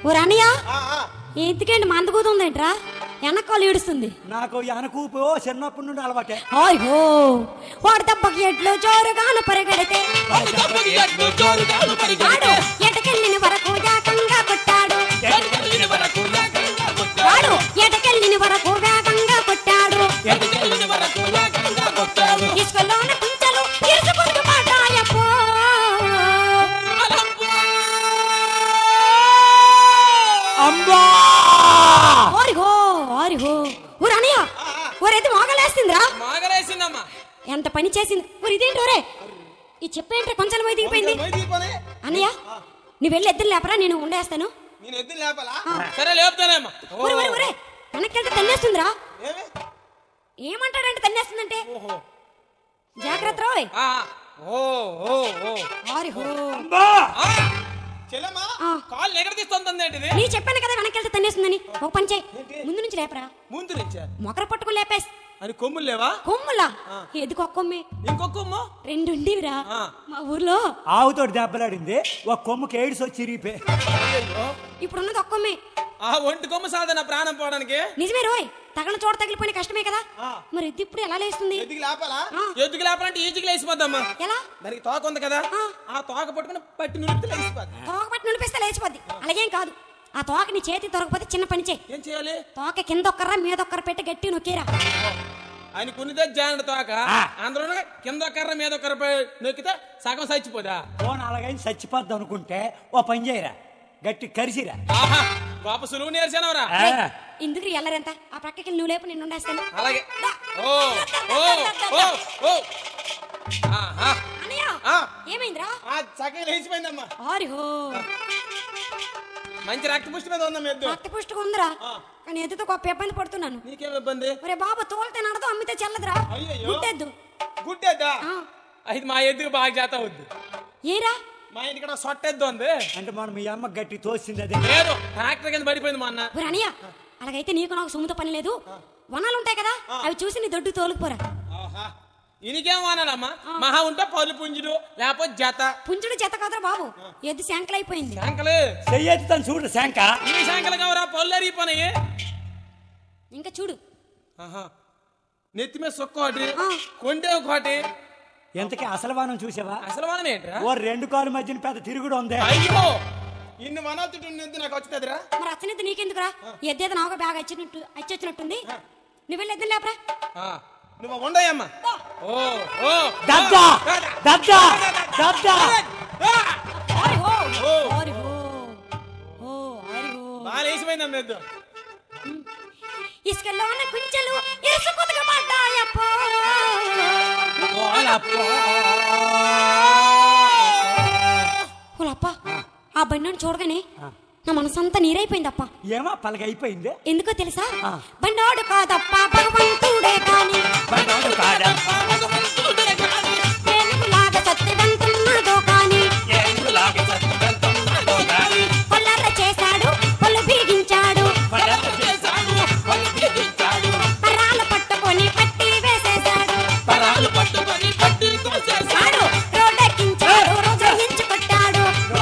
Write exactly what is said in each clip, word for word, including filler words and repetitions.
ఓ రానియా ఎందుకండి మందకూతుందేంట్రా వెనకాలు ఏడుస్తుంది నాకు వెనకూపు చిన్నప్పటి నుండి అలవాటే ఓహో వాడు దెబ్బకి ఎడ్లు జోరుగాను పరిగెడితే ఎటకెళ్ళిన వరకు ఏకంగా కొట్టాడు వాడు ఎటకెళ్ళిన వరకు వేగంగా కొట్టాడు ఇసుకలోన కుంచెలు ఇరుసుకుంటూ పడ్డాయప్పో అమ్మా ఓరిహో ఓరిహో ఊరనియా ఊరైతే మోగలేస్తుందిరా మోగలేసిందమ్మా ఎంత పని చేసింది ఊరు ఇదేంటి ఊరే ఈ చెప్పేంటే కొంచెం పోయి దిగిపోయింది అన్నయ్య నువ్వు వెళ్ళి ఎద్దులు లేపరా నేను ఉండేస్తాను నేను ఎద్దులు లేపాలా సరే లేపుతానేమ్మా ఊరే ఊరే ఊరే వెనక్కి వెళ్తే తన్నేస్తుందిరా ఏమంటాడంటే తన్నేస్తుందంటే జాగ్రత్త రోయ్ ఓ ఓ ఓ ఓరిహో చెల్లమ్మా కాల్ ఎక్కడ తీస్తుందండి నీ చెప్పాను కదా వెనక్కి వెళ్తే తన్నేస్తుందని ఒక పని చేయి ముందు నుంచి లేపరా ముందు నుంచా మొకర పట్టుకుని లేపేసి అని కొమ్ములు లేవా కొమ్ములా ఎదుకు ఒక కొమ్మే ఇంకొక కొమ్ము రెండు ఉండేవిరా మా ఊర్లో ఆవుతోటి దెబ్బలాడింది ఒక కొమ్ముకి ఎయిడ్స్ వచ్చి చిరిగిపోయి ఇప్పుడు ఉన్నది ఒక కొమ్మే ఆ ఒంటి కొమ్ము సాధన ప్రాణం పోవడానికి నిజమే రోయ్ తగల చోట తగిలిపోయిన కష్టమే కదా మరి ఎద్దు ఇప్పుడు ఎలా లేస్తుంది ఎద్దుకి లేపాలా ఎద్దుకి లేపాలంటే ఈజీకి లేచిపోద్దమ్మా ఎలా దానికి తోక ఉంది కదా ఆ తోక పట్టుకుని పట్టి నిలిపితే లేచిపోద్ది తోక పట్టి నిలిపిస్తే లేచిపోద్ది అలాగేం కాదు ఆ తోక నీ చేతి దొరకపోతే చిన్న పని చేయి ఏం చేయాలి తోక కింద ఒక్కరా మీద ఒక్కర పెట్టి గట్టి నొక్కేరా ఆయన కొన్నిదే జానడు తోక అందులో కింద ఒక్కర్ర మీద ఒక్కర నొక్కితే సగం చచ్చిపోదా ఫోన్ అలాగైనా చచ్చిపోద్ది అనుకుంటే ఓ పని చేయరా గట్టి కరిసిరా గొప్ప సులువు నేర్చానవరా ఇందుకు ఎల్లరెంత ఆ పక్కకి నువ్వు లేపు నేను ఉండేస్తాను అలాగే ఓ ఓ ఓ ఓ ఏమైందిరా సగం లేచిపోయిందమ్మా ఆరిహో మంచి రక్త పుష్టి మీద ఉందమ్మా ఎద్దు రక్త పుష్టిగా ఉందిరా కానీ ఎద్దుతో గొప్ప ఇబ్బంది పడుతున్నాను నీకేం ఇబ్బంది ఒరే బాబు తోలితే నడదు అమ్మితే చెల్లదురా గుడ్డెద్దు గుడ్డెద్దా అయితే మా ఎద్దుకు బాగా చేత వద్దు ఏరా మా ఇంటి ఇక్కడ సొట్టెద్దు ఉంది అంటే మనం మీ అమ్మ గట్టి తోసింది అదే లేదు ట్రాక్టర్ కింద పడిపోయింది మా అన్న అనియా అలాగైతే నీకు నాకు సుముతో పని లేదు వనాలు ఉంటాయి కదా అవి చూసి నీ దొడ్డు తోలుకుపోరా ఇనికేం వానాలమ్మా మహా ఉంటే పళ్ళు పుంజుడు లేకపోతే జత పుంజుడు జత కాదురా బాబు ఎద్దు శాంకలు అయిపోయింది శాంకలు చెయ్యెత్తుతాను చూడు శాంక ఈ శాంకలు కావరా పళ్ళు అరిగిపోయినాయి ఇంకా చూడు నెత్తి మీద సొక్క ఒకటి కొండే ఒకటి ఎంతకి అసలు వానం చూసావా అసలు వానం ఏంట్రా ఓ రెండు కాలు మధ్యన పెద్ద తిరుగుడు ఉంది అయ్యో ఇన్ని వనొత్తుడు నాకు వచ్చేదిరా మరి అచ్చనెద్దు నీకెందుకురా ఎద్దేది నాకు బాగా వచ్చినట్టు అచ్చొచ్చినట్టుంది నువ్వు వెళ్ళి ఎద్దు లేపరా నువ్వు ఉండయమ్మా ఓ ఓ దద్దా దద్దా దద్దా బాగా లేచిపోయిందమ్మ ఎద్దు ఇసుకల్లో ఉన్న కుంచెలు ఇసుకుతుగా పడ్డాయప్పో ఓలప్ప ఆ బండిని చూడగానే నా మనసంతా నీరైపోయిందప్ప ఏమా పలక అయిపోయింది ఎందుకో తెలుసా బండోడు కాదప్ప భగవంతుడే కాని ఏనుగులాగా సత్యవంతున్నదో కాని కొల్లర్ర చేశాడు కొల్లు బీగించాడు పరాలు పట్టుకొని పట్టి వేసేశాడు రోడ్డెక్కించాడు రోజు ఇంచు కొట్టాడు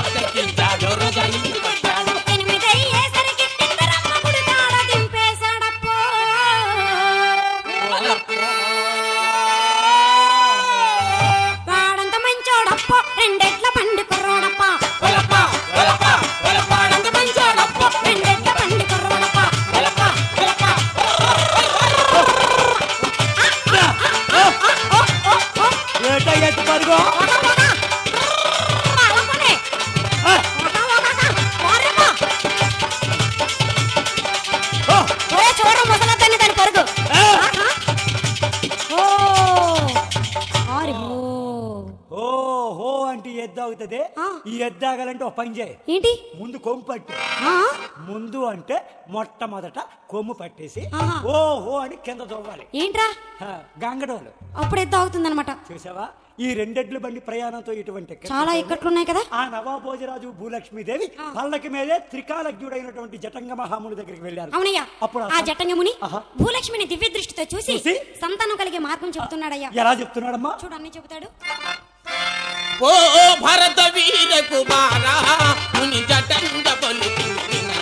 ఎనిమిదయ్యేసరికి టింగరమ్మ గుడి తాళ దింపేశాడప్పో వాడంత మంచోడప్పో రెండెట్ల బండి కుర్రోడప్ప వాడంత మంచోడప్పో రెండెట్ల బండి కుర్రోడప్ప ఏటా ఎత్తు పరుగో చూడడం ముసలద్దని దాని పరుగు ఓహో అంటే ఎద్దు అవుతుంది ఈ ఎద్దు ఆగాలంటే ఒక పని చేయి ఏంటి ముందు కొమ్ము పట్టి ముందు అంటే మొట్టమొదట కొమ్ము పట్టేసి ఓహో అని కింద దొవ్వాలి ఏంట్రా గంగడోలు అప్పుడు ఎద్దు అవుతుంది అనమాట చూసావా ఈ రెండెడ్ల బండి ప్రయాణంతో ఇటువంటి చాలా ఇక్కట్లున్నాయి కదా ఆ నవాబోజరాజు భూలక్ష్మీదేవి పల్లకి మీదే త్రికాలజ్ఞుడైనటువంటి జటంగ మహాముని దగ్గరికి వెళ్ళారు అవునయ్యా అప్పుడు ఆ జటంగముని భూలక్ష్మిని దివ్య దృష్టితో చూసి సంతానం కలిగే మార్గం చెప్తున్నాడయ్యా ఎలా చెప్తున్నాడమ్మా చూడు అన్ని చెబుతాడు ఓ భారత వీర కుమార ముని జటంగ పలుకు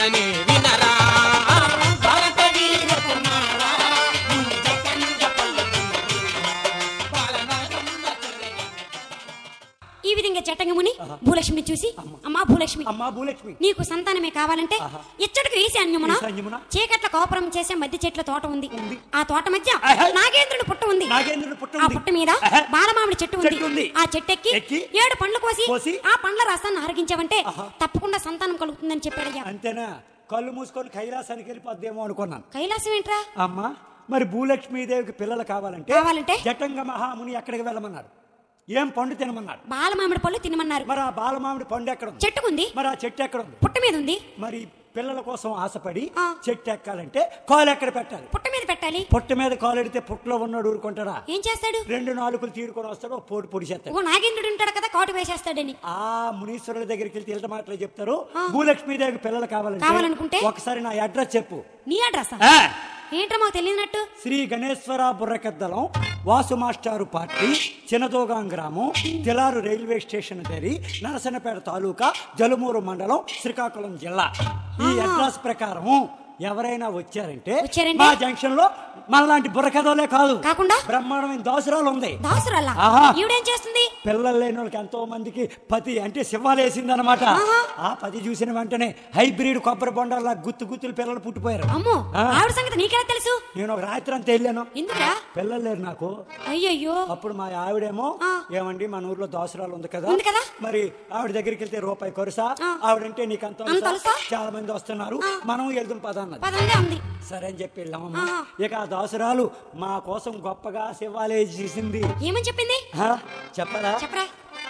చెబుతానని వినరా భారత వీర కుమారా, నీ జగంగ పలుకున్నది బాలనాగమ్మ చెల్లె. ఈ విధంగా జటంగముని భూలక్ష్మిని చూసి, అమ్మా భూలక్ష్మి, అమ్మా భూలక్ష్మి, నీకు సంతానమే కావాలంటే ఇచ్చటికి ఈశాన్యమున ఈశాన్యమున చీకట్ల కోపురం చేసే మధ్య చెట్ల తోట ఉంది. ఉంది. ఆ తోట మధ్య ఆహా. నాగేంద్రుడు పుట్ట ఉంది. నాగేంద్రుడు పుట్ట ఆ ఉంది. పుట్ట మీద ఆహా. బాలమామిడి చెట్టు చెట్టు ఉంది. ఉంది. ఆ చెట్టెక్కి ఎక్కి ఏడు పండ్లు కోసి కోసి ఆ పండ్ల రసాన్ని ఆరగించావంటే ఆహా. తప్పకుండా సంతానం కలుగుతుందని చెప్పాడయ్యా. అంతేనా? కళ్ళు మూసుకొని కైలాసానికి వెళ్ళిపోద్దేమో అనుకున్నాను. కైలాసం ఏంట్రా? అమ్మా మరి భూలక్ష్మీదేవికి పిల్లలు కావాలంటే కావాలంటే జటంగ మహాముని ఎక్కడికి వెళ్ళమన్నారు? ఏం పండు తినమన్నారు? బాలమామిడి పళ్ళు తినమన్నారు. మరి ఆ బాలమామిడి పండు ఎక్కడ ఉంది? చెట్టుకుంది. మరి ఆ చెట్టు ఎక్కడ ఉంది? పుట్ట మీద ఉంది. మరి పిల్లల కోసం ఆశపడి ఆ. చెట్టు ఎక్కాలంటే కాలు ఎక్కడ పెట్టాలి? పుట్ట మీద పెట్టాలి. పుట్ట మీద కాలు ఎడితే పుట్టలో ఉన్నాడు ఊరుకుంటాడా? ఏం చేస్తాడు? రెండు నాలుగులు తీరుకొని వస్తాడు, ఒక పోటు పొడి చేస్తాడు. ఓ నాగేంద్రుడు ఉంటాడు కదా, కాటు వేసేస్తాడని. ఆ మునీశ్వరుల దగ్గరికి వెళ్తే ఇల్ట మాటలు చెప్తారు. భూలక్ష్మీదేవికి పిల్లలు కావాలంటే కావాలనుకుంటే ఒకసారి నా అడ్రస్ చెప్పు. నీ అడ్రస్ ఆ. ఏంట్రా మాకు తెలియనట్టు? శ్రీ గణేశ్వర బుర్రకద్దలం వాసు మాస్టారు పార్టీ చినదోగాం గ్రామం తిలారు రైల్వే స్టేషన్ దగ్గర నరసనపేట తాలూకా జలుమూరు మండలం శ్రీకాకుళం జిల్లా. ఈ అడ్రస్ ప్రకారం ఎవరైనా వచ్చారంటే వచ్చారంటే? మా జంక్షన్ లో మనలాంటి బుర్రకథలే కాదు, కాకుండా బ్రహ్మాండమైన దోసరాలు ఉంది. దాసురాలా? ఆహా. ఈవిడేం చేస్తుంది? పిల్లలు లేని వాళ్ళకి ఎంతో మందికి పతి అంటే శివాలేసింది అనమాట. ఆ పతి చూసిన వెంటనే హైబ్రిడ్ కొబ్బరి బొండాల గుత్తు గుత్తులు పిల్లలు పుట్టిపోయారు. అమ్మో, ఆ. ఆవిడ సంగతి నీకెలా తెలుసు? నేను ఒక రాత్రి అంతా వెళ్ళాను, ఎందుకురా? పిల్లలు లేరు నాకు. అయ్యయ్యో. అప్పుడు మా ఆవిడేమో ఆ. ఏమండి మన ఊర్లో దోసరాలు ఉంది కదా, ఉంది కదా. మరి ఆవిడ దగ్గరికి వెళ్తే రూపాయి కొరసా, ఆ. ఆవిడంటే నీకు అంత అంత అలుసా? చాలా మంది వస్తున్నారు, మనం వెళ్దాం పద అన్నది. పదంగా ఉంది. సరే అని చెప్పి వెళ్ళామమ్మా. ఆహా. ఇక ఆ దోసరాలు మా కోసం గొప్పగా శివాలయ చేసింది. ఏమని చెప్పింది? ఆ, చెప్పరా? చెప్పరా.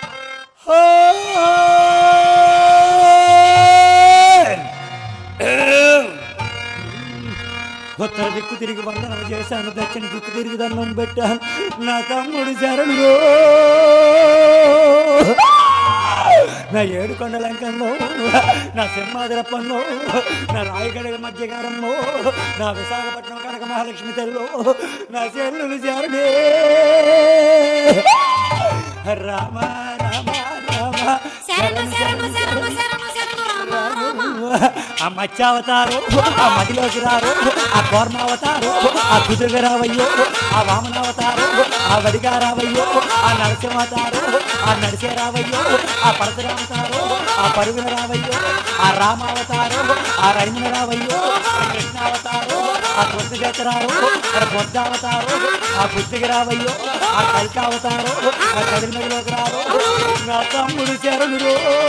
ఉత్తర దిక్కు తిరిగి వందనం చేశాను, దక్షిణ దిక్కు తిరిగి దండం పెట్టాను, నా తమ్ముడు శరణుడు నా ఏడు కొండలంకంలో, నా సింహాద్రప్పంలో, నా రాయగడ మధ్యగారంలో, నా విశాఖపట్నం కనక మహాలక్ష్మి తల్లిలో నా చెల్లులు శరణే. రామ రామ రామ శరణు శరణు శరణు శరణు శరణు రామ రామ. ఆ మత్స్యావతారు, ఆ మదిలోకి రారు, ఆ కూర్మావతారు, ఆ కుదురుగా రావయ్యో, ఆ వామనావతారు, ఆ వడిగా రావయ్యో, ఆ నరసింహవతారు, ఆ నడిసే రావయ్యో, ఆ పరశురామతారు, ఆ పరుగున రావయ్యో, ఆ రామావతారు, ఆ రైమున రావయ్యో, ఆ కృష్ణావతారు, ఆ కృష్ణగేతరారు, ఆ బొద్దావతారు, ఆ బుద్ధికి రావయ్యో, ఆ కలికావతారు, ఆ కదిరిమదిలోకి రారు, నా తమ్ముడు శరణుడు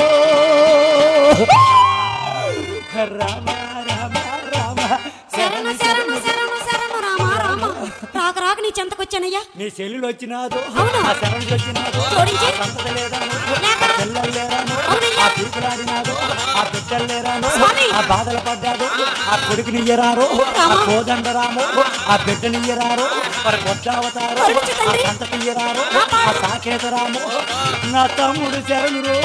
రామ రామ రామ శరణు శరణు శరణు శరణు రామ రామ. రాక రాక నీ చెంతకొచ్చానయ్యా. నీ చెల్లెలు వచ్చినాదు, అవును. ఆ శరణులు వచ్చినాదు, జోడించి. ఆ సంపద లేదాను, లేక. ఆ పిల్లలు లేరాను, అవునయ్యా. ఆ పీకులాడినాదు, ఆ బిడ్డలు లేరాను, స్వామి. ఆ బాధలు పడ్డాడు, ఆ కొడుకునియ్యరారు, ఆ రామ. కోదండరాము, ఆ బిడ్డనియ్యరారు, మరి కొట్టావతారు, కొడుకు ఆ తండ్రి. సంతకియ్యరారు, ఆ సాకేతరాము, నా తమ్ముడు శరణుడు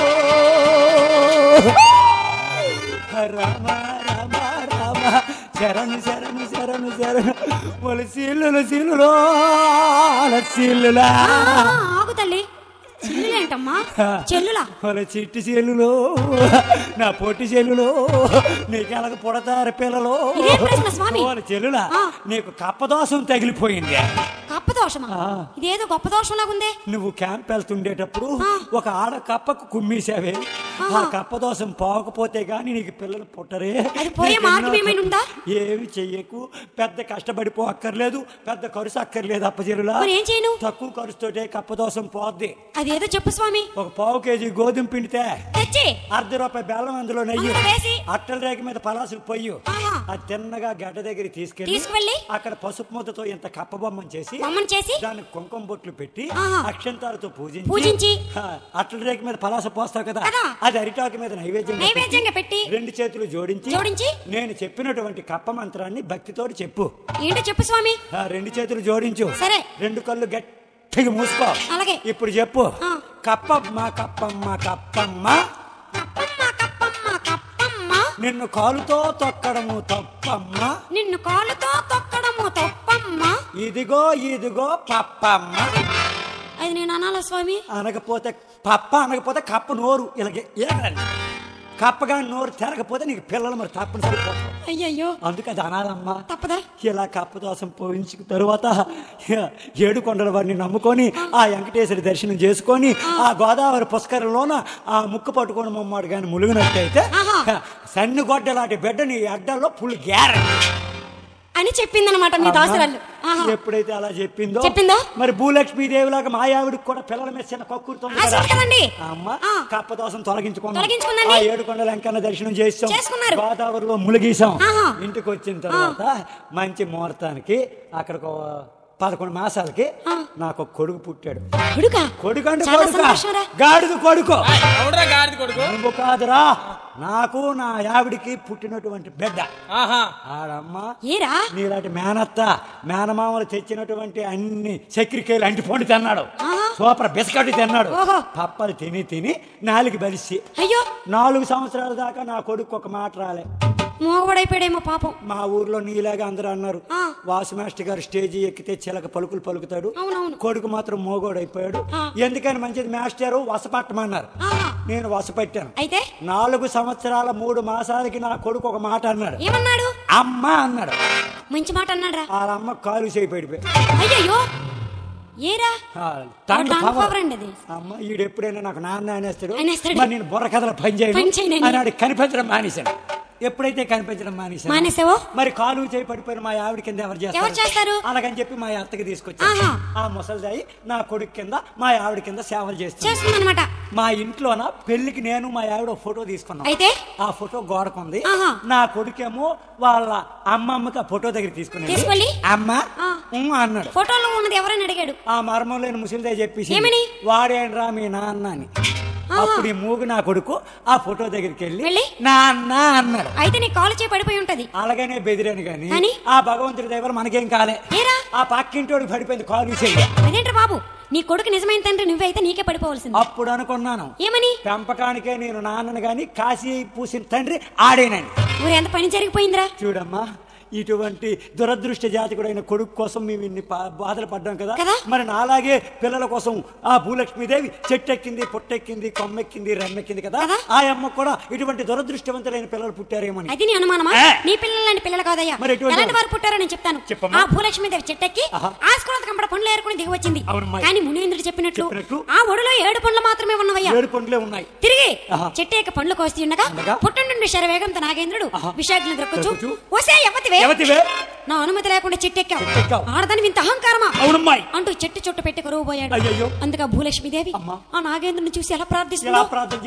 రామ రామ రామ శరణు శరణు శరణు శరణు వాళ్ళ సీల్లులు సీల్లులో సీల్లులా ఆ, ఆగు తల్లి. చెల్లులేంటమ్మా? చెల్లులా? వాళ్ళ చిట్టి చెల్లులో నా పొట్టి చెల్లులో నీకు ఎలాగ పుడతారు పిల్లలు ఇదేం ప్రశ్న స్వామి? వాళ్ళ చెల్లులా ఆ. నీకు కప్పదోషం తగిలిపోయింది. కప్ప దోషమా? ఆ. ఇదేదో గొప్ప దోషం లాగుందే. నువ్వు క్యాంప్ వెళ్తుండేటప్పుడు ఆ. ఒక ఆడ కప్పకు కుమ్మేశావే, ఆ ఆహా. కప్పదోషం పోకపోతే గాని నీకు పిల్లలు పుట్టరే. అది పోయే నీకు మార్గం ఎన్నో ఏమైనా ఉందా? ఏమి చెయ్యకు, పెద్ద కష్టపడిపో అక్కర్లేదు, పెద్ద ఖర్చు అక్కర్లేదు. అప్పచెరులా మరి ఏం చేయను? తక్కువ ఖర్చుతోటే కప్పదోషం పోద్ది. అదేదో చెప్పు స్వామి. ఒక పావు కేజీ గోధుమ పిండితే తెచ్చి అర్ధ రూపాయి బెల్లం అందులో నెయ్యి అందులో వేసి అట్టల రేఖ మీద పలాసులు పొయ్యి ఆహా. అది తిన్నగా గడ్డ దగ్గర తీసుకెళ్ళి తీసుకువెళ్ళి అక్కడ పసుపు ముద్దతో ఇంత కప్ప బొమ్మను చేసి బొమ్మను చేసి దానికి కుంకుమ బొట్లు పెట్టి ఆహా. అక్షంతాలతో పూజించి పూజించి ఆ, అట్ల రేఖ మీద పలాస పోస్తావు కదా, కదా. అది అరిటాకు మీద నైవేద్యం నైవేద్యంగా పెట్టి రెండు చేతులు జోడించి జోడించి నేను చెప్పినటువంటి కప్ప మంత్రాన్ని భక్తితోటి చెప్పు. ఏంటో చెప్పు స్వామి. ఆ, రెండు చేతులు జోడించు, సరే. రెండు కళ్ళు గట్టిగా మూసుకో. అలాగే. ఇప్పుడు చెప్పు. ఆ. కప్పమ్మ కప్పమ్మ కప్పమ్మ కప్పమ్మ కప్పమ్మ కప్పమ్మ నిన్ను కాలుతో తొక్కడము తప్పమ్మ, నిన్ను కాలుతో తొక్కడము తప్పమ్మ. ఇదిగో ఇదిగో పప్పమ్మ. అది నేను అనాలా స్వామి? అనకపోతే పప్ప అనకపోతే కప్ప నోరు ఇలాగే ఏగండి. కప్పగా నోరు తిరగపోతే నీకు పిల్లలు మరి తప్పనిసరి పోతారు. అయ్యయ్యో అందుకే అది అనాలమ్మా. తప్పదా? ఇలా కప్పదోసం పోయించిన తరువాత ఏడు కొండల వారిని నమ్ముకొని ఆ వెంకటేశ్వరి దర్శనం చేసుకొని ఆ గోదావరి పుష్కరంలోన ఆ ముక్కు పట్టుకొని మమ్మాడు కానీ ములుగునట్టయితే సన్ని గొడ్డ లాంటి బిడ్డ నీ అడ్డల్లో ఫుల్ గ్యారెంటీ అని చెప్పిందనమాట మీ దాసురాలు. ఎప్పుడైతే అలా చెప్పిందో చెప్పిందో మరి భూలక్ష్మీదేవి లాగా మాయావిడికి కూడా పిల్లల మీద చిన్న కక్కురుతుంది కదండి. అమ్మ కప్పదోసం తొలగించుకున్నాం. తొలగించుకుందండి. ఆ ఏడు కొండల వెంకన్న దర్శనం చేసాం, చేసుకున్నారు. గోదావరిలో ములిగీసాం. ఇంటికి వచ్చిన తర్వాత మంచి ముహూర్తానికి అక్కడికి పదకొండు మాసాలకి నాకు కొడుకు పుట్టాడు. కొడుకు అంటే గాడిద కొడుకు నువ్వు కాదురా, నాకు నా ఆవిడికి పుట్టినటువంటి బిడ్డ. ఆడమ్మ నీలాంటి మేనత్త మేనమామలు తెచ్చినటువంటి అన్ని చక్రికాయలు అంటి పొండి తిన్నాడు, సూపర్ బిస్కెట్ తిన్నాడు, పప్పలు తిని తిని నాలుగు బలిసి అయ్యో నాలుగు సంవత్సరాల దాకా నా కొడుకు ఒక మాట రాలే. మోగడైపోయాడేమో పాపం. మా ఊర్లో నీలాగా అందరూ అన్నారు, వాసు మాస్టర్ గారు స్టేజీ ఎక్కితే చిలక పలుకులు పలుకుతాడు, కొడుకు మాత్రం మోగోడైపోయాడు. ఎందుకని మంచిది మాస్టర్ వసపట్టమన్నారు. నేను వసపట్టాను. అయితే నాలుగు సంవత్సరాల మూడు మాసాలకి నా కొడుకు ఒక మాట అన్నాడు. ఏమన్నాడు? అమ్మ అన్నాడు. మంచి మాట అన్నాడా? వాళ్ళ అమ్మ కాలు చేయి పడిపోయి అయ్యో అమ్మ ఈడు ఎప్పుడైనా నాకు నాన్న అనేస్తాడు, మరి నేను బుర్ర కథల పని చేయను అన్నాడు. కనిపించడం మానేశాను. ఎప్పుడైతే కనిపించడం మానేశాను మానేసావో మరి కాలు చేయి పడిపోయిన మా ఆవిడ కింద ఎవరు చేస్తారు? అలాగని చెప్పి మా అత్తకి తీసుకొచ్చాను. ఆ ముసలిదాయి నా కొడుకు కింద మా ఆవిడ కింద సేవలు చేస్తాను. మా ఇంట్లోన పెళ్లికి నేను మా ఆవిడ ఫోటో తీసుకున్నాను. అయితే ఆ ఫోటో గోడకుంది. నా కొడుకేమో వాళ్ళ అమ్మమ్మకి ఆ ఫోటో దగ్గర తీసుకుని అమ్మ అన్నాడు. ఫోటోలో ఉన్నది ఎవరని అడిగాడు. ఆ మర్మం లేని ముసలిదాయి చెప్పేసి వాడేండ్రా మీ నాన్న అని. అప్పుడు ఈ మూగు నా కొడుకు ఆ ఫోటో దగ్గరికి వెళ్ళి నాన్న అన్నాడు. అయితే నీ కాలు చేయి పడిపోయి ఉంటది. అలాగనే బెదిరాను గాని ఆ భగవంతుడి దగ్గర మనకేం కాలే. ఆ పక్కింటోడికి పడిపోయింది కాలు చేయి. అదేంటి బాబు, నీ కొడుకు నిజమైన తండ్రి నువ్వైతే నీకే పడిపోవాల్సింది. అప్పుడు అనుకున్నాను ఏమని, పెంపకానికే నేను నాన్నను గాని కాశీ పూసిన తండ్రి ఆడేనండి. ఊరు ఎంత పని జరిగిపోయిందిరా. చూడమ్మా, ఇటువంటి దురదృష్ట జాతకుడైన కొడుకు కోసం మేము ఇన్ని బాధలు పడ్డాం కదా. మరి నాలాగే పిల్లల కోసం ఆ భూలక్ష్మీదేవి చెట్టెక్కింది, పొట్టెక్కింది, కొమ్మెక్కింది, రెమ్మెక్కింది కదా. ఆ అమ్మ కూడా ఇటువంటి దురదృష్టవంతులైన పిల్లలు పుట్టారేమని. అది నీ అనుమానమా? నీ పిల్లలాంటి పిల్లలు కాదయ్యా. మరి ఎలాంటి వారు పుట్టారో నేను చెప్తాను. ఆ భూలక్ష్మీదేవి చెట్టెక్కి ఆస్కులంత కంపడ పండ్లు ఏరుకుని దిగి వచ్చింది. కానీ మునీంద్రుడు చెప్పినట్లు ఆ ఒడిలో ఏడు పండ్లు మాత్రమే ఉన్నవయ్యా. ఏడు పండ్లే ఉన్నాయి. తిరిగి చెట్టు యొక్క పండ్లు కోసి ఉండగా పుట్టుండి శరవేగంతో నాగేంద్రుడు విశాఖను ద్రక్కొచ్చు వసే యవతివే నా అనుమతి లేకుండా చెట్టెక్కావు, ఆడదాని ఇంత అహంకారమా అంటూ చెట్టు చుట్టు పెట్టి కరువు పోయాడు. అందుకే భూలక్ష్మీదేవి ఆ నాగేంద్రుని చూసి ఎలా ప్రార్థిస్తుందో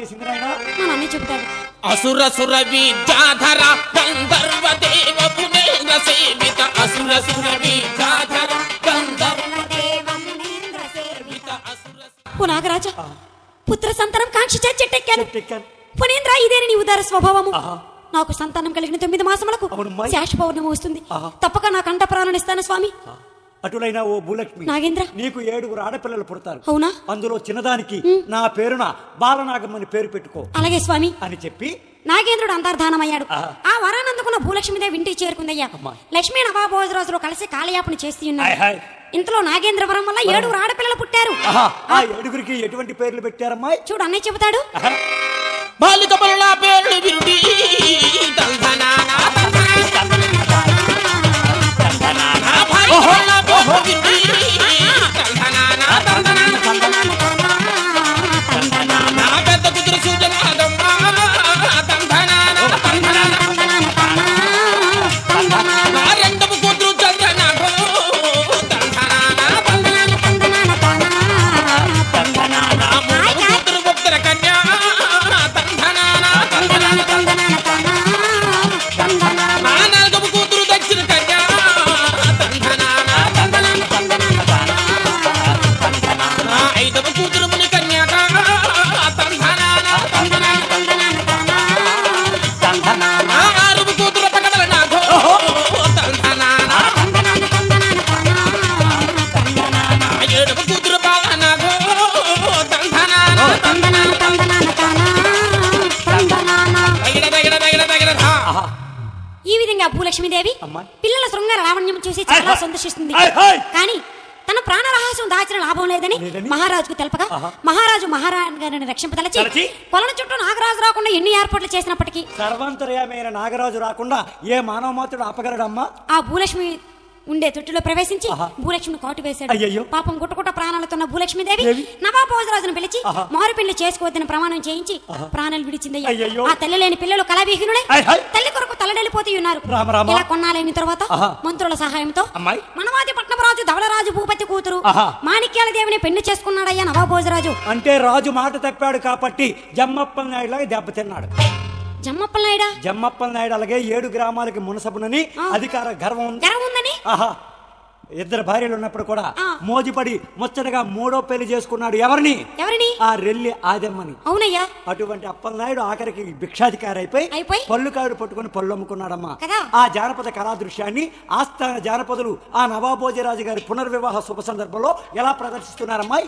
మా నాన్న చెబుతాడు. అసుర సుర విద్యాధర గంధర్వ దేవ పునేంద్ర సేవిత అసుర సుర విద్యాధర గంధర్వ దేవ పునేంద్ర సేవిత అసుర. ఓ నాగరాజా, పుత్ర సంతానం కాంక్షి చెట్టెక్కాను. పునేంద్ర, ఇదేని నీ ఉదార స్వభావము. నాకు సంతానం కలిగిన తొమ్మిది మాసములకు శేష పౌర్ణమి వస్తుంది. తప్పక నా కంట ప్రాణం ఇస్తాను స్వామి. అటులైనా ఓ భూలక్ష్మి, నాగేంద్ర, నీకు ఏడుగురు ఆడపిల్లలు పుడతారు. అవునా? అందులో చిన్నదానికి నా పేరున బాలనాగమ్మని పేరు పెట్టుకో. అలాగే స్వామి అని చెప్పి నాగేంద్రుడు అంతర్ధానమయ్యాడు. ఆ వరానందుకున్న భూలక్ష్మీదేవి ఇంటికి చేరుకుందయ్యా. లక్ష్మీ నవాబోజు రోజులు కలిసి కాలయాపన చేస్తూ ఉన్నారు. ఇంతలో నాగేంద్ర వరం వల్ల ఏడుగురు ఆడపిల్లలు పుట్టారు. ఆ ఏడుగురికి ఎటువంటి పేర్లు పెట్టారమ్మా? చూడు, అన్నయ్య చెబుతాడు. బాలిక పనుల పేర్లు విరుడి తందనానా తందనానా బాలిక పనుల పేర్లు విరుడి తందనానా తందనానా తందనానా పెద్ద కుదురు సూజనాదమ్మ తందనానా తందనానా తందనానా రెండవ కుదురు చంద్రనాథో తందనానా తందనానా తందనానా మూడవ కుదురు ఉత్తర కన్యా ఈ విధంగా భూలక్ష్మీదేవి పిల్లల శృంగార లావణ్యం చూసి చాలా సంతోషిస్తుంది. కానీ తన ప్రాణ రహస్యం దాచిన లాభం లేదని మహారాజుకు తెలపగా మహారాజు మహారాణి గారిని రక్షింపదలచి కొలను చుట్టూ నాగరాజు రాకుండా ఎన్ని ఏర్పాట్లు చేసినప్పటికీ సర్వంతర్యామైన నాగరాజు రాకుండా ఏ మానవ మాత్రుడు ఆపగలడమ్మా? ఆ భూలక్ష్మి ఉండే తొట్టిలో ప్రవేశించి భూలక్ష్మిని కాటు వేశాడు. పాపం గుట్టకుట్ట ప్రాణాలతోన్న భూలక్ష్మీదేవి నవాబోజరాజును పిలిచి మారు పెళ్లి చేసుకోవద్దని ప్రమాణం చేయించి ప్రాణాలు విడిచింది. ఆ తల్లి లేని పిల్లలు కళావిహీనులై తల్లి కొరకు తలడెళ్ళిపోతూ ఉన్నారు. ఇలా కొన్నాళ్ళైన తర్వాత మంత్రుల సహాయంతో మనవాది పట్నం రాజు ధవళరాజు భూపతి కూతురు మాణిక్యాల దేవిని పెళ్లి చేసుకున్నాడయ్యా నవాబోజరాజు. అంటే రాజు మాట తప్పాడు కాబట్టి జమ్మప్ప నాయుడులాగా దెబ్బతిన్నాడు. జమ్మప్ప నాయుడా? జమ్మప్ప నాయుడు అలాగే ఏడు గ్రామాలకి మునసబునని అధికార గర్వం ఉందని ఆహా ఇద్దరు భార్యలు ఉన్నప్పుడు కూడా మోజిపడి ముచ్చటగా మూడో పెళ్లి చేసుకున్నాడు. ఎవరిని? ఎవరిని? ఆ రెల్లి ఆదమ్మని. అవునయ్యా. అటువంటి అప్పలనాయుడు ఆఖరికి భిక్షాధికారి అయిపోయి పళ్ళు కాడు పట్టుకుని పళ్ళు అమ్ముకున్నాడమ్మా. ఆ జానపద కళా దృశ్యాన్ని ఆస్థాన జానపదులు ఆ నవాబోజరాజు గారి పునర్వివాహ శుభ సందర్భంలో ఎలా ప్రదర్శిస్తున్నారమ్మాయి?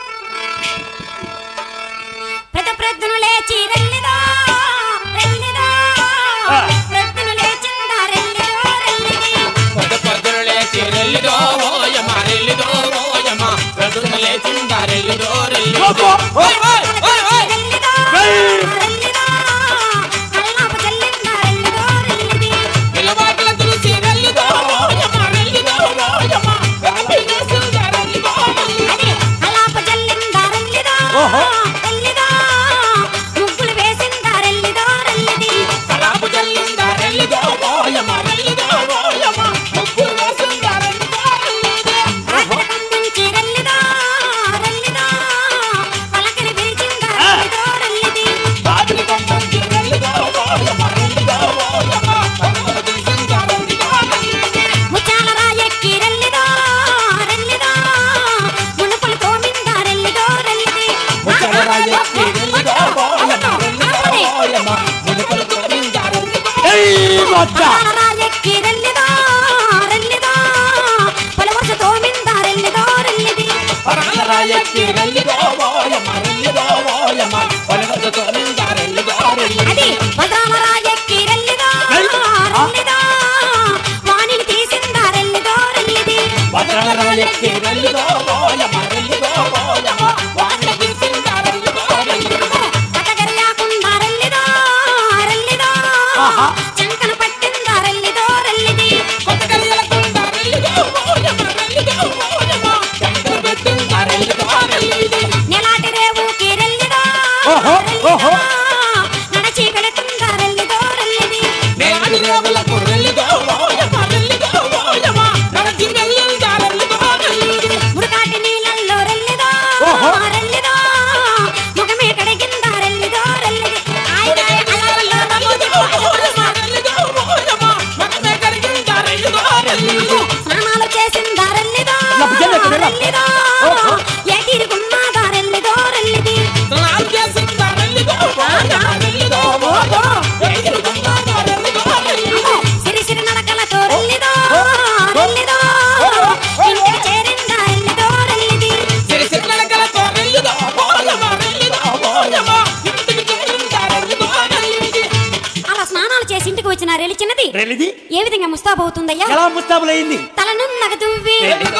ఏ విధంగా ముస్తాబవుతుందయ్యా? ఎలా ముస్తాబులైంది? తలనున్నగ దువ్వి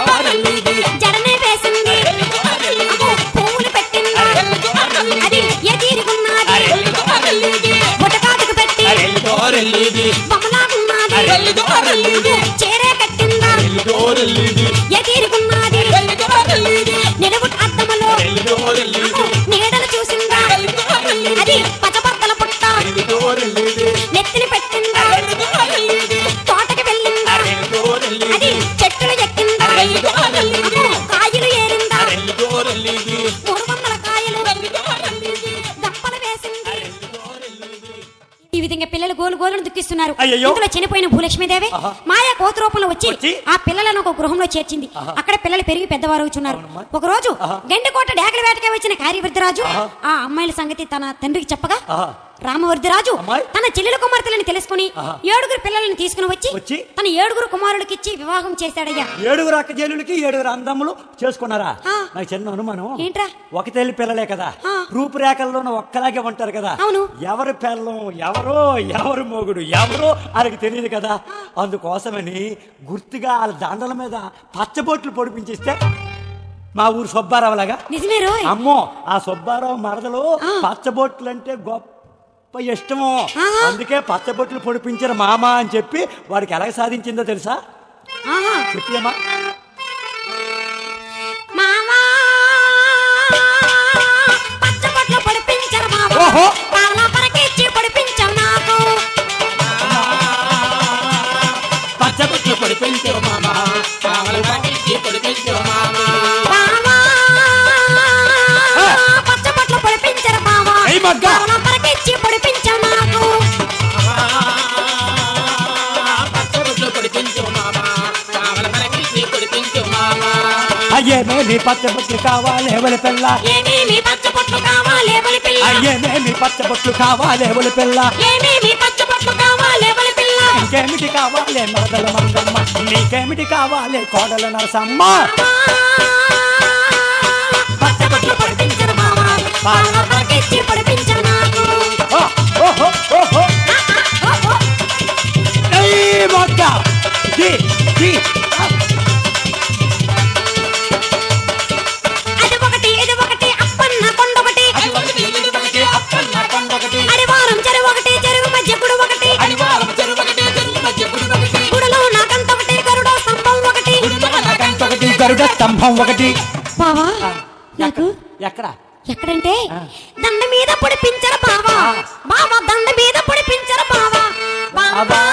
జడనే వేసింది, పూలు పెట్టింది, అది ఎదిరుగున్నది, బుటకాటుకు పెట్టి బొమ్మలాగున్నది, చేరే కట్టిందా ఎదిరుగున్నది, నిలువు అద్దములో నీడలు చూసిందా, అది పచ్చబద్దల పుట్ట నెత్తిని పెట్టిందా, తోటకి వెళ్ళిందా, అది చెట్టులు ఎక్కిందా, కాయలు ఏరిందా, మూడు వందల కాయలు దప్పలు వేసింది. ఈ విధంగా పిల్లలు గోలు గోలను దుఃఖిస్తున్నారు. ఇందులో చనిపోయిన భూలక్ష్మీదేవి మాయా కోతి రూపంలో వచ్చి ఆ పిల్లలను ఒక గృహంలో చేర్చింది. అక్కడ పిల్లలు పెరిగి పెద్దవారు అవుతున్నారు. ఒక రోజు గండికోట డేగల వేటకే వచ్చిన కార్యవృద్ధిరాజు ఆ అమ్మాయిల సంగతి తన తండ్రికి చెప్పగా రామవర్ధిరాజు తన చెల్లెల కుమార్తెలని తెలుసుకుని ఏడుగురు పిల్లలను తీసుకుని వచ్చి తన ఏడుగురు కుమారులకిచ్చి వివాహం చేశాడయ్యా. ఏడుగురు అక్క చెల్లెలకి ఏడుగురు అందములు చేసుకున్నారా? నాకు చిన్న అనుమానం. ఏంట్రా? ఒక తల్లి పిల్లలే కదా, రూపురేఖల్లోనూ ఒక్కలాగే ఉంటారు కదా. అవును. ఎవరి పిల్లం ఎవరో ఎవరు మొగుడు ఎవరో వాళ్ళకి తెలియదు కదా. అందుకోసమని గుర్తుగా వాళ్ళ దండల మీద పచ్చబొట్లు పొడిపించిస్తే మా ఊరు సుబ్బారావు లాగా. నిజమే రోయ్. అమ్మో ఆ సుబ్బారావు మరదలు పచ్చబొట్లు అంటే గొప్ప ఇష్టము. అందుకే పచ్చబొట్లు పొడిపించారు మామ అని చెప్పి వాడికి ఎలా సాధించిందో తెలుసా? చెప్పమ్మా. పచ్చబొట్లు పొడిపించారు మామ, పాల పరకిచ్చి పొడిపించావు నాకు. పచ్చబొట్లు పొడిపించావు మామ, పాల పరకిచ్చి పొడిపించావు మామ. పచ్చబొట్లు పొడిపించారు మామ, పాల పరకిచ్చి పొడిపించావు నాకు. పచ్చబొట్లు పొడిపించావు మామ, పాల పరకిచ్చి పొడిపించావు మామ. అయ్యేమేమి పచ్చబొట్లు కావాలి ఎవరి పిల్ల, ఏమేమి పచ్చబొట్లు కావాలి ఎవరి పిల్ల, అయ్యేమేమి పచ్చబొట్లు కావాలి ఎవరి పిల్ల, ఏమేమి పచ్చబొట్లు కావాలి ఎవరి పిల్ల. ఇంకేమిటి కావాలి మరదల మంగమ్మ, నీకేమిటి కావాలి కోడల నరసమ్మ. పచ్చబొట్లు పొడిపించరు మామ, పాల పరకిచ్చి పొడిపించరు నాకు. ఓహో ఓహో ఏయ్ మొక్క ది ది అది ఒకటి ఇది ఒకటి అప్పన్న కొండొకటి, అది ఒకటి ఇది ఒకటి అప్పన్న కొండొకటి, అడివారం చెరువు ఒకటి చెరువు మధ్య గుడి ఒకటి, అడివారం చెరువు ఒకటి చెరువు మధ్య గుడి ఒకటి, గుడిలో నాకంత ఒకటి గరుడ స్తంభం ఒకటి, గుడిలో నాకంత ఒకటి గరుడ స్తంభం ఒకటి. బావా నాకు ఎక్కడ ఎక్కడంటే దండ మీద పొడిపించరు బావా, బావా దండ మీద పొడిపించరు బావా. బావా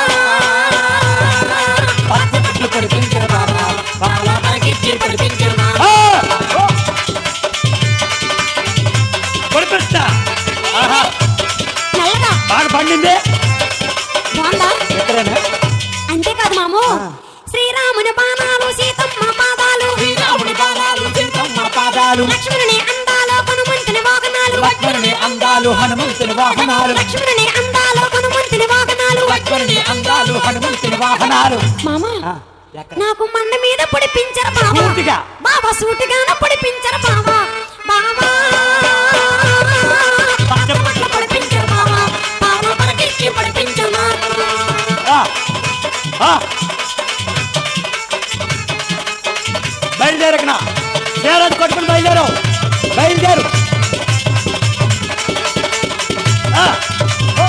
పచ్చబొట్లు పొడిపించరు బాబా, పాల పరకిచ్చి పొడిపించావు మామ. పొడిపిస్తా. నల్లగా బాగా పండింది. బాగుందా? ఎక్కడైనా అంతేకాదు మాము, శ్రీరాముని బాణాలు సీతమ్మ పాదాలు, శ్రీరాముడి పాదాలు సీతమ్మ పాదాలు, లక్ష్మణుని అందాలు హనుమంతుని వాహనాలు, లక్ష్మణుని అందాలు హనుమంతుని వాహనాలు, లక్ష్మణుని అందాలు హనుమంతుని వాహనాలు, లక్ష్మణుని అందాలు హనుమంతుని వాహనాలు. మామా ఎక్కడ నాకు మండ మీద పొడిపించరు బావా, సూటిగా. బావా సూటిగాన పొడిపించరు బావా. బావా పచ్చబొట్లు పొడిపించరు బావా, పాల పరకిచ్చి పొడిపించరు నాకు. ఆ, ఆ. బయలుదేరకనా చేరదు కొట్టుకుని బయలుదేరు బయలుదేరు. ఆ, ఓ.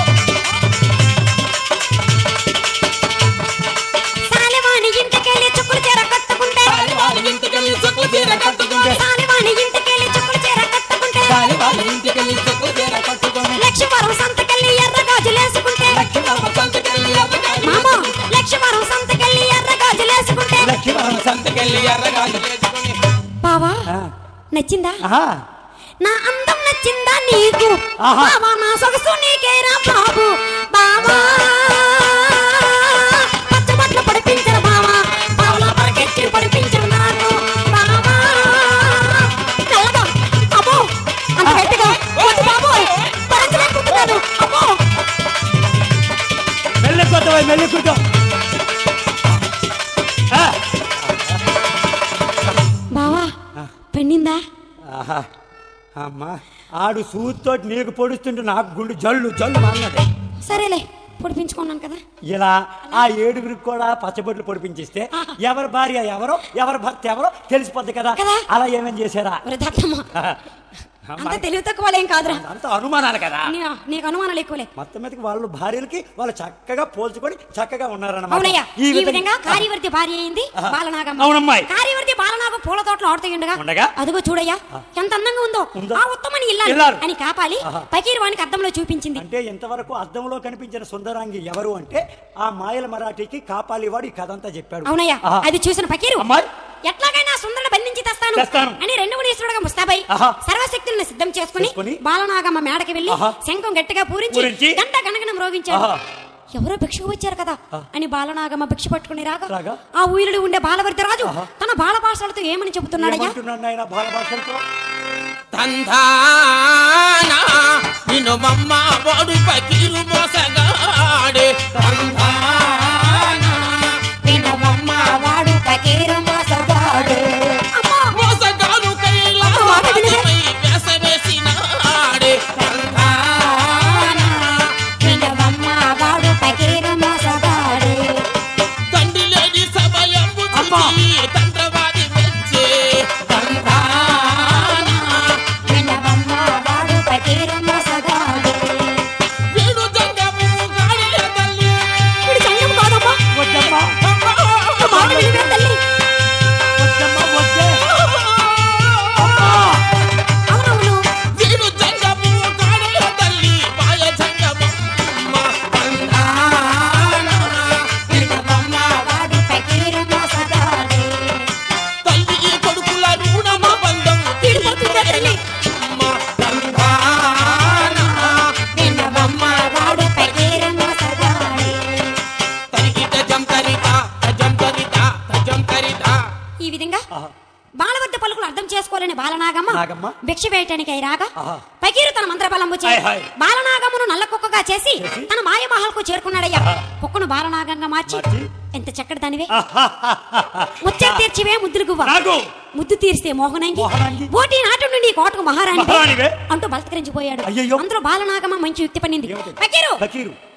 సాలివాణి ఇంటికెళ్ళి చుక్కులు చీర కట్టుకుంటే, వాళ్ళ ఇంటికెళ్ళి చుక్కలు చీర కట్టుకుంటే, సాలివాణి ఇంటికెళ్ళి చుక్కులు చీర కట్టుకుంటే, గాలి వాళ్ళ ఇంటికెళ్ళి చుక్కలు చీర కట్టుకొని, లక్ష్మీవరం సంతకెళ్ళి ఎర్ర గాజులేసుకుంటే, లక్ష్మీవారం సంతకెళ్ళి ఎర్రగాజులు మామా లక్ష్మీవరం సంతకెళ్ళి ఎర్ర గాజులేసుకుంటే. లక్ష్మీవరం సంతకెళ్ళి ఎర్రగాజులు వేసుకొని. బావా ఆ. నచ్చిందా? ఆహా. నా అందం నచ్చిందా నీకు? ఆహా. బావా నా సొగసు నీకేరా బాబు. బావా పచ్చబొట్లు పొడిపించరు బావా, పాల పరకిచ్చి పొడిపించరు నాకు. బావా నల్లగా అబ్బో అంత గట్టిగా వద్దు బాబోయ్, పరచలేకుంటున్నాను. అబ్బో మెల్లికొద్దు మెల్లికొద్దు. బావా పెండిందా? ఆహా అమ్మా ఆడు సూత్తోటి నీకు పొడుస్తుంటే నాకు గుండు జల్లు జల్లు అన్నది. సరేలే పొడిపించుకున్నాను కదా. ఇలా ఆ ఏడుగురికి కూడా పచ్చబొట్లు పొడిపించేస్తే ఎవరి భార్య ఎవరో ఎవరి భర్త ఎవరో తెలిసిపోద్ది కదా. కదా. అలా ఏమేం చేశారా? అంత తెలివి తక్కువలేం కాదురా, అంత అనుమానాలు కదా. నీ- నీకు అనుమానాలు ఎక్కువలే. మొత్తం మీదకి వాళ్ళు భార్యలకి వాళ్ళు చక్కగా పోల్చుకొని చక్కగా ఉన్నారన్నమాట. అవునయ్యా ఈ ఈ విధంగా కార్యవర్తి భార్య అయింది బాలనాగమ్మ. అవునమ్మాయి. కార్యవర్తి బాలనాగ పూల తోటలో ఆడుతూ ఉండగా ఉండగా? అదిగో చూడయ్యా ఎంత అందంగా ఉందో. ఉందో? ఆ ఉత్తమని ఇల్లాలు ఇల్లాలు. అని కాపాలి ఆహా. పకీర్వానికి అద్దంలో చూపించింది. అంటే ఇంతవరకు అద్దంలో కనిపించిన సుందరాంగి ఎవరు అంటే ఆ మాయల మరాఠీకి కాపాలివాడు ఈ కథ అంతా చెప్పాడు. అవునయ్యా ఆహా. అది చూసిన పకీరు అమ్మాయి ఎట్లాగైనా సుందరుని బంధించి తెస్తాను తెస్తాను అని రెండు మునీశ్వరుడుగా ముస్తాబై ఆహా. సర్వశక్తులను సిద్ధం చేసుకుని చేసుకుని బాలనాగమ్మ మేడకి వెళ్లి ఆహా. శంఖం గట్టిగా పూరించి పూరించి గంట గణగణం రోగించాడు. ఆహా. ఎవరో భిక్షకు వచ్చారు కదా అని బాలనాగమ్మ భిక్ష పట్టుకుని రాగా రాగా? ఆ ఊరిలో ఉండే బాలవర్తి రాజు ఆహా. తన బాల భాషలతో ఏమని చెబుతున్నాడయ్యా? ఏమంటున్నాడు నాయన బాల భాషలతో? తందానా నిన్ను మమ్మ వాడు పకీరు మోసగాడే. తందానా నిన్ను మమ్మ వాడు పకీరు మోసగాడే. అమ్మా! మోసగాడు కైలాసపతిపై వేసవేసినాడే. తందానా నిన్నవమ్మ వాడు పకీరు మోసగాడే. తండ్రి లేని సమయం అమ్మా! తంత్రవాది వచ్చే. తందానా బాలవద్ద పలుకులు అర్థం చేసుకోలేని బాలనాగమ్మ నాగమ్మ భిక్ష వేయటానికి రాగా ఆహా. పకీరు తన మంత్రబలంబు చే హాయ్ హాయ్. బాలనాగమ్మను నల్ల కుక్కగా చేసి చేసి? తన మాయమహల్కు చేరుకున్నాడయ్యా. ఆహా. కుక్కను బాలనాగంగా మార్చి మార్చి? ఎంత చక్కటి దానివే ఆహాహాహా. ముచ్చ తీర్చివే ముద్దులు గువ్వ నాగు ముద్దు తీరిస్తే మోహనంగి మోహనాంగి. ఓటి నాటు నుండి కోటకు మహారాణి మహారాణివే. అంటూ బలత్కరించిపోయాడు. అయ్యయ్యో. అందులో బాలనాగమ్మ మంచి యుక్తి పన్నింది. ఏమిటి? పకీరు ఫకీరు